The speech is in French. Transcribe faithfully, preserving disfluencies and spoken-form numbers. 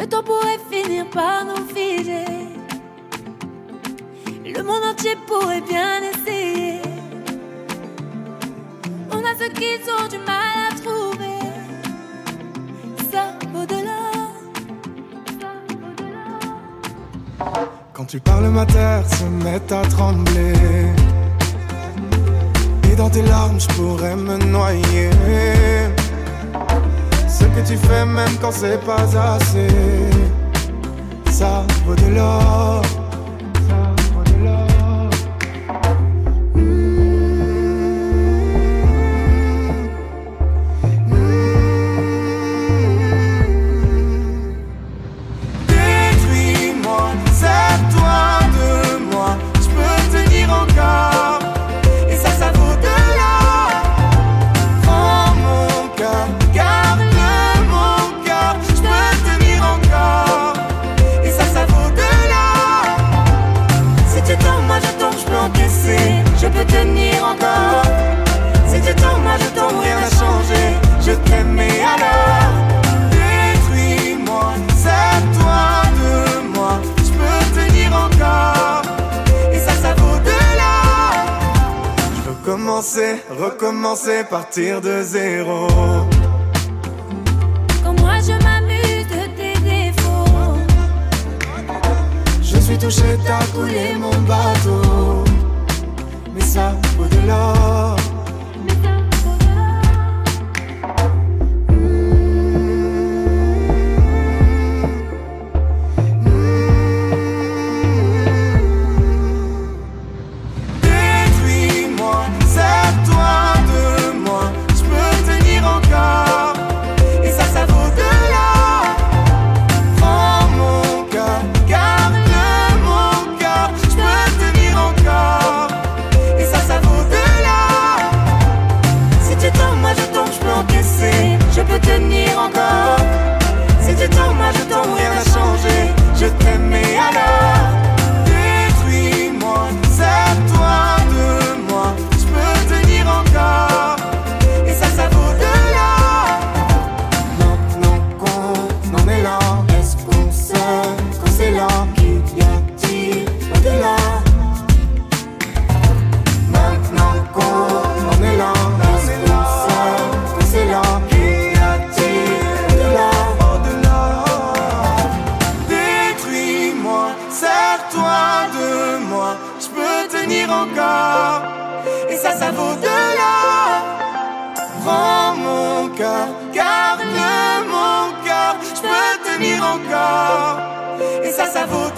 Le temps pourrait finir par nous figer. Le monde entier pourrait bien essayer. On a ce qu'ils ont du mal à trouver. Ça vaut de l'or. Quand tu parles, ma terre se met à trembler. Et dans tes larmes, je pourrais me noyer. Ce que tu fais, même quand c'est pas assez, ça vaut de l'or. Je peux tenir encore. Si tu tombes, moi je tombe, rien n'a changé. Je t'aime et alors détruis-moi, sers-toi de moi. Je peux tenir encore. Et ça, ça vaut de l'or. Je veux commencer, recommencer, partir de zéro. Quand moi je m'amuse de tes défauts. Je suis touché, t'as coulé mon bateau. Mais ça vaut de l'or. Détruis-moi, sers-toi de moi. Je peux tenir encore. Et ça, ça vaut de l'or. Prends mon cœur, garde mon cœur. Je peux tenir encore. Ça vaut de l'or. Si tu tombes, moi je tombe, je peux encaisser. Je peux tenir encore. Si tu tombes, moi je tombe, rien n'a changé. Je t'aime et alors détruis-moi, sers-toi de moi. Je peux tenir encore. Et ça, ça vaut de l'or. Maintenant qu'on en est là, est-ce qu'on sait quand c'est là? Qu'il y a-t-il au-delà? maintenant qu'on en est là, est-ce qu'on sait quand c'est là? qu'y a-t-il Au-delà, au-delà? Détruis-moi, sers-toi de moi. Je peux tenir encore. et ça, ça vaut de l'or. Prends mon cœur, garde mon cœur. Je peux tenir encore. Et ça, ça vaut